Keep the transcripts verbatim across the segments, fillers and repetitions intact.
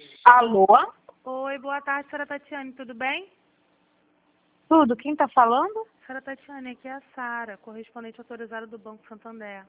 Alô? Oi, boa tarde, senhora Tatiane, tudo bem? Tudo, quem tá falando? Senhora Tatiane, aqui é a Sara, correspondente autorizada do Banco Santander.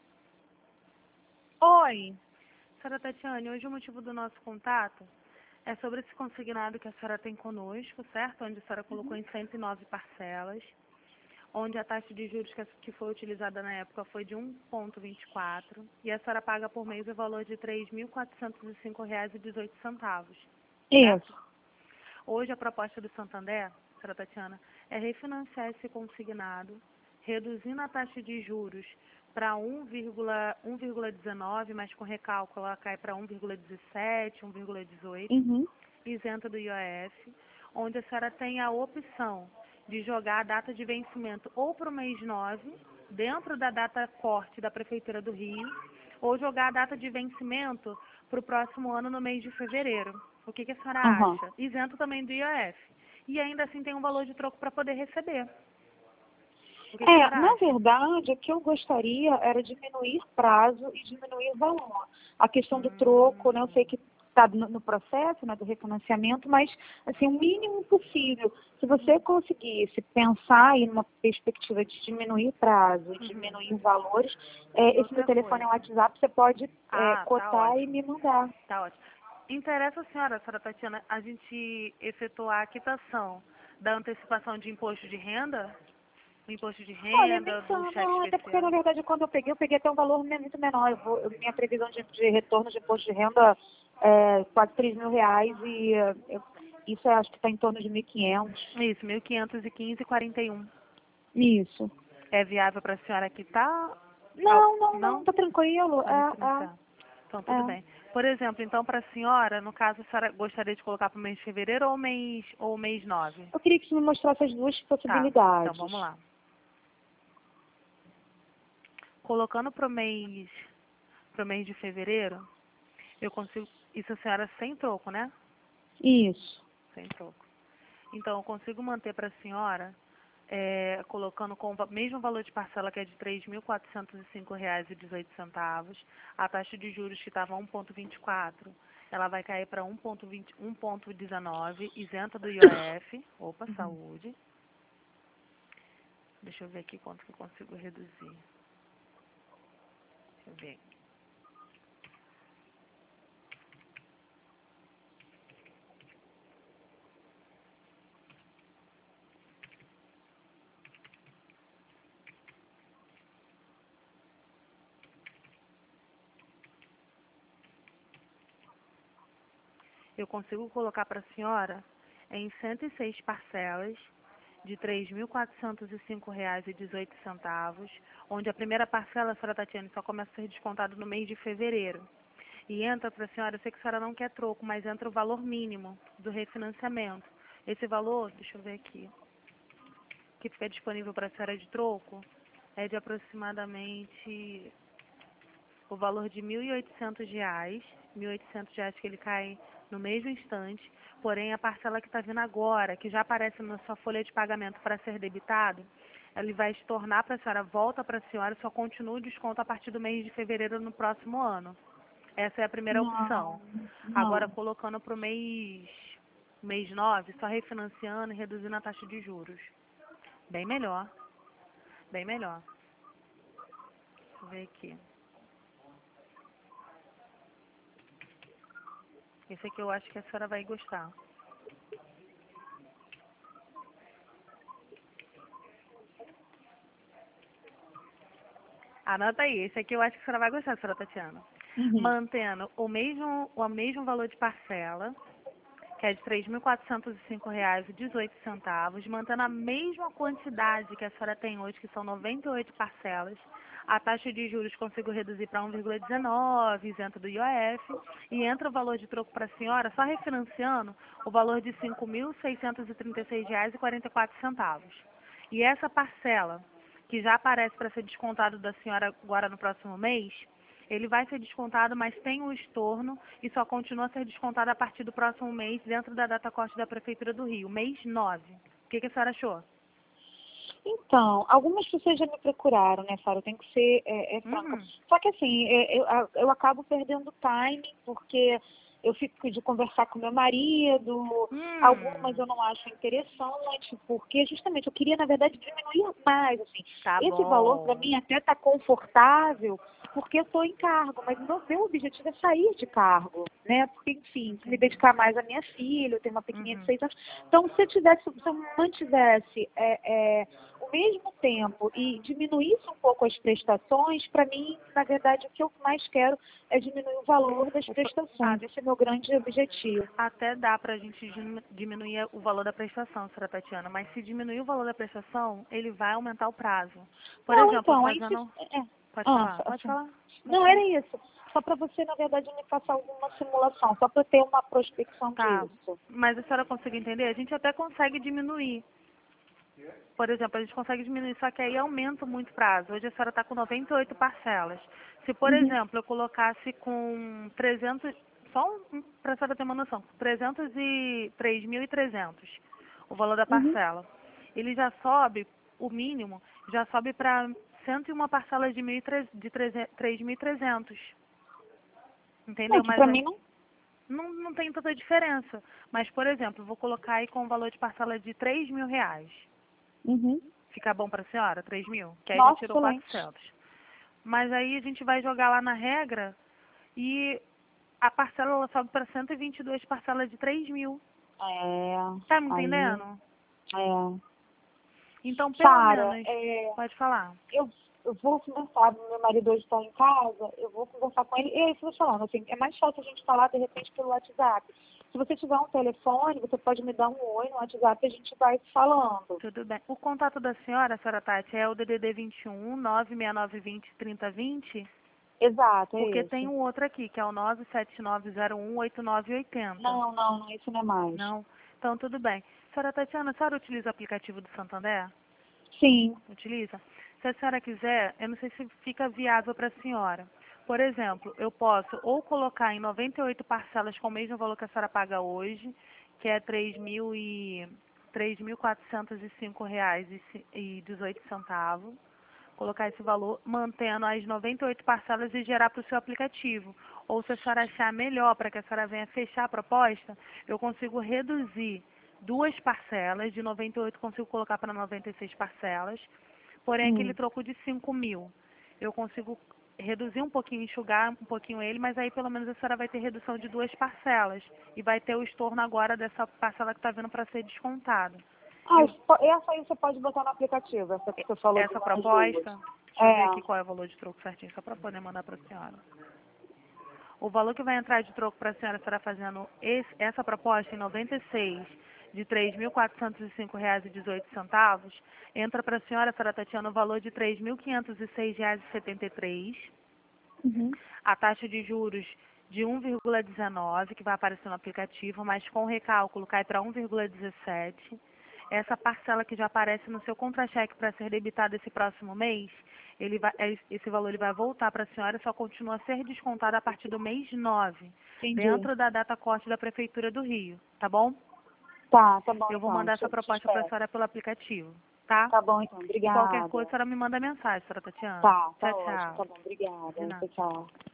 Oi. Senhora Tatiane, hoje o motivo do nosso contato é sobre esse consignado que a senhora tem conosco, certo? Onde a senhora colocou em cento e nove parcelas, onde a taxa de juros que que foi utilizada na época foi de um vírgula vinte e quatro e a senhora paga por mês o valor de três mil quatrocentos e cinco reais e dezoito centavos. Isso. Hoje a proposta do Santander, senhora Tatiana, é refinanciar esse consignado, reduzindo a taxa de juros para um vírgula dezenove, mas com recálculo ela cai para um vírgula dezessete, um vírgula dezoito, Uhum. isenta do I O F, onde a senhora tem a opção de jogar a data de vencimento ou para o mês nove, dentro da data corte da Prefeitura do Rio, ou jogar a data de vencimento para o próximo ano no mês de fevereiro. O que, que a senhora Uhum. acha? Isento também do I O F. E ainda assim tem um valor de troco para poder receber. O que, que a É, senhora na acha? verdade, o que eu gostaria era diminuir prazo e diminuir valor. A questão do troco, né, eu sei Hum, que está no, no processo, né, do refinanciamento, mas assim, o mínimo possível. Se você conseguisse pensar aí numa perspectiva de diminuir prazo e uhum. diminuir valores, E é, esse meu outra telefone é o coisa. WhatsApp, você pode é, Ah, tá cotar e ótimo. me mandar. Tá ótimo. Interessa a senhora, senhora Tatiana, a gente efetuar a quitação da antecipação de imposto de renda? O imposto de Olha, nem renda, do tanto, cheque não, até porque na especial? verdade quando eu peguei, eu peguei até um valor me- muito menor. Eu vou, eu- minha previsão de, de retorno de imposto de renda é quase três mil reais e eh, eu- isso eu acho que está em torno de mil e quinhentos. Isso, mil quinhentos e quinze e quarenta e um. Isso. É viável para a senhora quitar? Ah, Não, não, não, não? tá tranquilo. Só É, refinanciar. Então, é, tudo é. bem. Por exemplo, então, para a senhora, no caso, a senhora gostaria de colocar para o mês de fevereiro ou mês, ou mês nove? Eu queria que você me mostrasse as duas Tá, então possibilidades. vamos lá. Colocando para o mês, pro mês de fevereiro, eu consigo. Isso a senhora sem troco, né? Isso. Sem troco. Então, eu consigo manter para a senhora, é, colocando com o va- mesmo valor de parcela, que é de três mil quatrocentos e cinco reais e dezoito centavos, a taxa de juros que estava um vírgula vinte e quatro, ela vai cair para um vírgula dezenove, isenta do I O F. Opa, saúde. Deixa eu ver aqui quanto que eu consigo reduzir. Deixa eu ver. Eu consigo colocar para a senhora em cento e seis parcelas de três mil quatrocentos e cinco reais e dezoito centavos, onde a primeira parcela, senhora Tatiane, só começa a ser descontada no mês de fevereiro. E entra para a senhora, eu sei que a senhora não quer troco, mas entra o valor mínimo do refinanciamento. Esse valor, deixa eu ver aqui, que fica disponível para a senhora de troco, é de aproximadamente o valor de mil e oitocentos reais, mil e oitocentos reais que ele cai no mesmo instante, porém a parcela que está vindo agora, que já aparece na sua folha de pagamento para ser debitado, ele vai estornar para a senhora, volta para a senhora e só continua o desconto a partir do mês de fevereiro no próximo ano. Essa é a primeira opção. Não, Agora, não. colocando para o mês, mês nove, só refinanciando e reduzindo a taxa de juros. Bem melhor, bem melhor. Deixa eu ver aqui. Esse aqui eu acho que a senhora vai gostar. Anota aí, esse aqui eu acho que a senhora vai gostar, senhora Tatiana. Uhum. Mantendo o mesmo, o mesmo valor de parcela, que é de três mil quatrocentos e cinco reais e dezoito centavos, mantendo a mesma quantidade que a senhora tem hoje, que são noventa e oito parcelas. A taxa de juros consigo reduzir para um vírgula dezenove, isento do I O F, e entra o valor de troco para a senhora, só refinanciando, o valor de cinco mil seiscentos e trinta e seis reais e quarenta e quatro centavos. E essa parcela, que já aparece para ser descontado da senhora agora no próximo mês, ele vai ser descontado, mas tem o estorno e só continua a ser descontado a partir do próximo mês, dentro da data corte da Prefeitura do Rio, mês nove. O que, que a senhora achou? Então, algumas pessoas já me procuraram, né, Sara? Eu tenho que ser é, é, franca. Uhum. Só que assim, é, eu, a- eu acabo perdendo time, porque eu fico de conversar com meu marido, Hum. algumas eu não acho interessante, porque justamente eu queria, na verdade, diminuir mais, assim. Tá Esse bom. valor, para mim, até tá confortável, porque eu estou em cargo, mas meu, meu objetivo é sair de cargo, né? Porque, enfim, me dedicar mais à minha filha, eu tenho uma pequenininha de Uhum. seis anos. Então, se eu tivesse, se eu mantivesse é, é, o mesmo tempo e diminuísse um pouco as prestações, para mim, na verdade, o que eu mais quero é diminuir o valor das prestações. Esse é meu grande objetivo. Até dá pra gente dimi- diminuir o valor da prestação, senhora Tatiana, mas se diminuir o valor da prestação, ele vai aumentar o prazo. Por Não, exemplo, então, aí... fazendo... É, Pode ah, falar, pode assim, falar. Pode não, falar. era isso. Só para você, na verdade, me passar alguma simulação, só para ter uma prospecção Tá, disso. mas a senhora consegue entender? A gente até consegue diminuir. Por exemplo, a gente consegue diminuir, só que aí aumenta muito o prazo. Hoje a senhora está com noventa e oito parcelas. Se, por Uhum. exemplo, eu colocasse com trezentos, só para a senhora ter uma noção, trezentos e três mil e trezentos o valor da Uhum. parcela, ele já sobe, o mínimo, já sobe para cento e uma parcelas de, mil e tre- de três mil e trezentos. Não, Entendeu? que Mas para aí mim não... não, não tem tanta diferença. Mas, por exemplo, eu vou colocar aí com o valor de parcela de três mil reais. Uhum. Fica bom para a senhora? três mil? Que aí já Nossa, tirou excelente. quatrocentos. Mas aí a gente vai jogar lá na regra e a parcela ela sobe para cento e vinte e duas parcelas de três mil. É, Tá me aí... entendendo? É. Então, pelo Sara, menos, é, pode falar. eu, eu vou conversar, meu marido hoje está em casa, eu vou conversar com ele. E é isso que eu estou falando, assim, é mais fácil a gente falar, de repente, pelo WhatsApp. Se você tiver um telefone, você pode me dar um oi no WhatsApp e a gente vai falando. Tudo bem. O contato da senhora, senhora Tati, é o D D D vinte e um, nove seis nove dois zero, trinta vinte? Exato, é Porque tem esse. um outro aqui, que é o nove sete nove zero um, oito nove oito zero. Não, não, não, isso não é mais. Não? Então, tudo bem. Senhora Tatiana, a senhora utiliza o aplicativo do Santander? Sim. Utiliza? Se a senhora quiser, eu não sei se fica viável para a senhora. Por exemplo, eu posso ou colocar em noventa e oito parcelas com o mesmo valor que a senhora paga hoje, que é três mil e três mil quatrocentos e cinco reais e dezoito centavos. Colocar esse valor mantendo as noventa e oito parcelas e gerar para o seu aplicativo. Ou se a senhora achar melhor para que a senhora venha fechar a proposta, eu consigo reduzir duas parcelas, de noventa e oito consigo colocar para noventa e seis parcelas, porém aquele Hum. troco de cinco mil. Eu consigo reduzir um pouquinho, enxugar um pouquinho ele, mas aí pelo menos a senhora vai ter redução de duas parcelas e vai ter o estorno agora dessa parcela que está vindo para ser descontada. Ah, E o- isso po- essa aí você pode botar no aplicativo, essa que você falou de essa mais duas. proposta, deixa eu ver aqui É. qual é o valor de troco certinho, só para poder mandar para a senhora. O valor que vai entrar de troco para a senhora será fazendo esse, essa proposta em noventa e seis de três mil quatrocentos e cinco reais e dezoito centavos, entra para a senhora, senhora Tatiana, o valor de três mil quinhentos e seis reais e setenta e três. Uhum. A taxa de juros de um vírgula dezenove, que vai aparecer no aplicativo, mas com recálculo cai para um vírgula dezessete. Essa parcela que já aparece no seu contra-cheque para ser debitada esse próximo mês, ele vai, esse valor ele vai voltar para a senhora e só continua a ser descontado a partir do mês nove, Entendi. dentro da data corte da Prefeitura do Rio, tá bom? Tá, tá bom Eu vou então. mandar Te, essa te proposta para a espero. senhora pelo aplicativo, tá? Tá bom então. E qualquer coisa, Obrigada. a senhora me manda mensagem, senhora Tatiana. Tá, tá Tchau, ótimo. tchau. Tá bom. Obrigada. De nada. Tchau, tchau.